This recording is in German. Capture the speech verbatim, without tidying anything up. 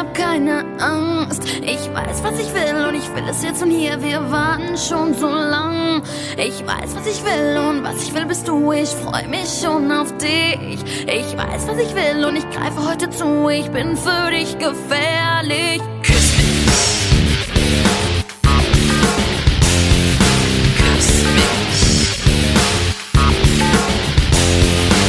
hab keine Angst. Ich weiß, was ich will und ich will es jetzt und hier. Wir warten schon so lang. Ich weiß, was ich will und was ich will bist du. Ich freu mich schon auf dich. Ich weiß, was ich will und ich greife heute zu. Ich bin für dich gefährlich. Küss mich.